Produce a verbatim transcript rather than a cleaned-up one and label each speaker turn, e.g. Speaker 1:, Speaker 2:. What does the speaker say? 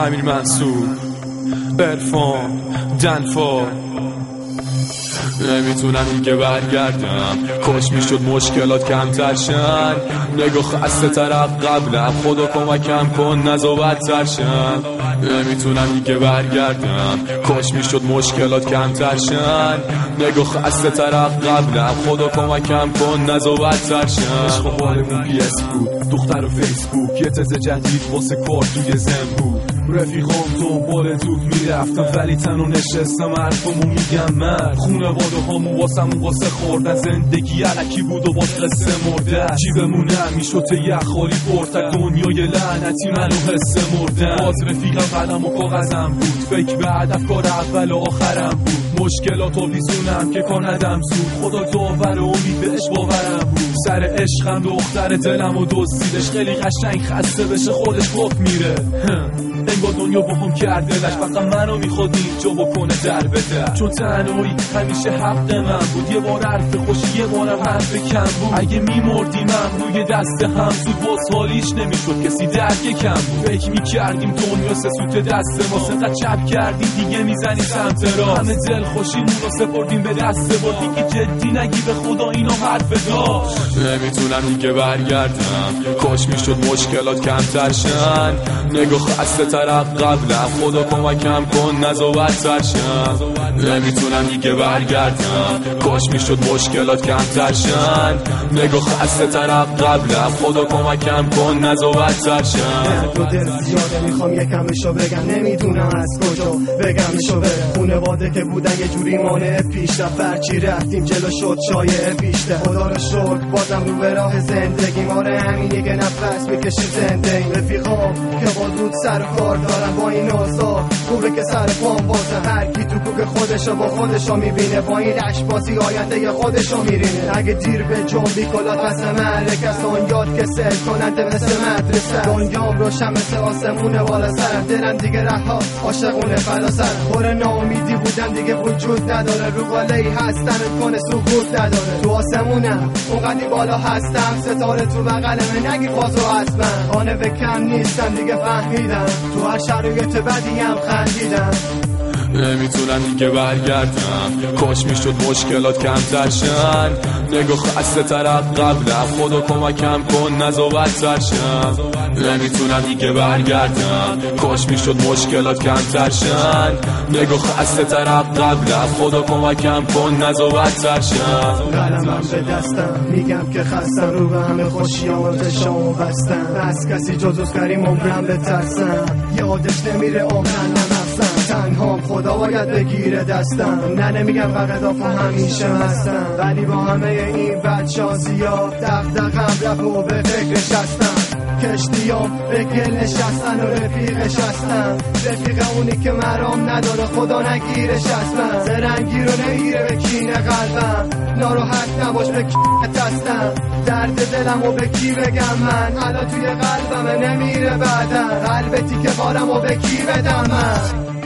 Speaker 1: امیر منصور، عرفان، دنفا. نمیتونم دیگه برگردم، کاش میشد مشکلات کمتر شن. نگاه خسته تر قبلم، خدا کمکم کن نزا بدتر شن. نمیتونم دیگه برگردم، کاش میشد مشکلات کمتر شن. نگاه خسته تر قبلم، خدا کمکم کن نزا بدتر شن. عشق بالمون پی اس بود، دختر و فیسبوک، یه تز جدید واسه کار توی زن بود. رفیقام دنبال دوک میرفتم ولی تنو نشستم حرفمو میگم من. خونواده هامون واسمون واسه خوردن، زندگی علکی بود و باز قصه مرده. جیبمون همیشد یخالی پرتک، دنیای لعنتی منو حس مردن. باز رفیقم قلم و کاغذم بود، فکر به هدف کار اول و آخرم بود. مشکلات و بیزونم که کاندم زود، خدا داور و امید بهش باورم بود. سر عشقم دختر دلم و دزدیدش، خیلی قشنگ خسته بشه خودش گفت میره. انگار دنیا بهم کردلش، فقط منو میخواد اینجا بکنه در بده. چون تنهایی همیشه حق من بود، یه بار حرف خوشی یه بارم حرف کم بود. اگه میمردی من روی دست هم زود، باز حالیش نمیشد کسی درک کم بود. فکر میکردیم دنیا سه سوت دست ما، سقدر چپ کردیم دیگه میزنی سمت را. همه دل خوشیمون رو سپردیم به دست با، دیگه جدی نگی به خدا اینا حرف داشت. نمیتونم دیگه برگردم، کاش میشد مشکلات کمتر شن. نگاه خسته تر قبلم، خدا کمکم کن نزا بدتر شن. نمیتونم دیگه برگردم، کاش میشد مشکلات کمتر شن. نگاه خسته تر قبلم، خدا کمکم کن نزا بدتر شن.
Speaker 2: تو دل زیاده میخوام یکمشو بگم، نمیدونم از کجا بگمشو برم. خونواده که بودن یه جوری مانع پیشرفت، هرچی رفتیم جلو شد شایعه بیشتر. خدا رو شکر بازم رو به راه زندگی، ماره همینی که نفس میکشی زنده. این رفیقام که با دود سر و کار دارن، با این آزار خوبه که سر پام بازن. هر کی تو کوک خودشو با خودشو میبینه، با این لشبازی آینده خودشو میرینه. اگه دیر به جنبی کلات واسه مرکه، اون یاد که سل کننده مثل مدرسه. دنیام روشن مثل آسمونه بالا سر، دلم دیگه رها عاشقونه فلا سر. پر ناامیدی بودن دیگه وجود نداره، رو بالایی هستن کنه سقوط نداره. تو آسمونم اونقدی بالا هستم، ستاره تو بغلمه نگی بازو هستم. خانه به کم نیستم دیگه فهمیدم، تو هر شرایط بدی هم خندیدم.
Speaker 1: نمیتونم دیگه برگردم، کاش میشد مشکلات کمتر شن. نگاه خسته تر قبلم، خدا کمکم کن نزا بدتر شن. نمیتونم دیگه برگردم، کاش میشد مشکلات کمتر شن. نگاه خسته تر قبلم، خدا کمکم کن نزا بدتر شن.
Speaker 2: قلمم به دستم میگم که خستم، رو به همه خوشیام چشامو بستم. از کسی جز از کریم عمرم بترسم، یادش نمیره عمرم نمفزم. تنهام خدا باید بگیره دستم، نه نمیگم فقط آفا همیشه مستم. ولی با همه این بدشانسی ها دغدغه‌ام رفت و به فکرش هستم. کشتیام به گل نشستن و رفیقش هستم. رفیق اونی که مرام نداره خدا نگیرش هستم. زرنگی رو نگیره به کینه قلبم، ناراحت نباش به کینت هستم. درد دلم و به کی بگم من، الان توی قلبم نمیره بعدم. قلبتی که بارم و به کی بدم من.